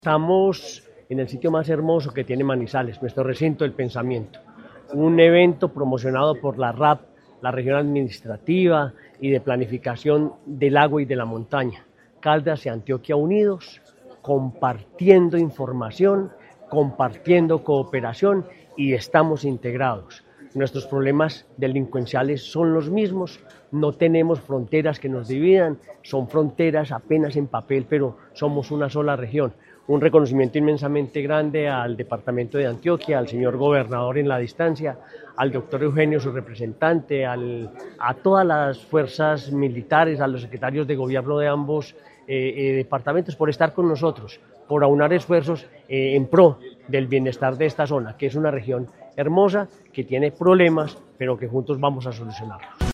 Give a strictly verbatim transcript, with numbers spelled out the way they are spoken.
Estamos en el sitio más hermoso que tiene Manizales, nuestro recinto del pensamiento. Un evento promocionado por la R A P, la Región Administrativa y de Planificación del Agua y de la Montaña. Caldas y Antioquia unidos, compartiendo información, compartiendo cooperación y estamos integrados. Nuestros problemas delincuenciales son los mismos, no tenemos fronteras que nos dividan, son fronteras apenas en papel, pero somos una sola región. Un reconocimiento inmensamente grande al departamento de Antioquia, al señor gobernador en la distancia, al doctor Eugenio, su representante, al, a todas las fuerzas militares, a los secretarios de gobierno de ambos eh, eh, departamentos por estar con nosotros, por aunar esfuerzos eh, en pro del bienestar de esta zona, que es una región hermosa, que tiene problemas, pero que juntos vamos a solucionarlos.